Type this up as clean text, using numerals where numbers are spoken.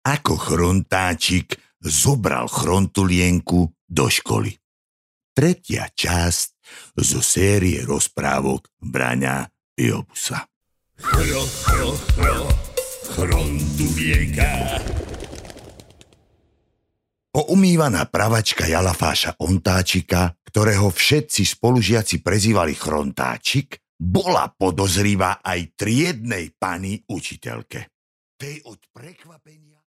Ako Chrontáčik zobral Chrontulienku do školy. Tretia časť zo série rozprávok Braňa Iobusa. Chrontulienka. Poumývaná pravačka Jalafáša Ontáčika, ktorého všetci spolužiaci prezývali Chrontáčik, bola podozrivá aj triednej pani učiteľke. Tej od prekvapenia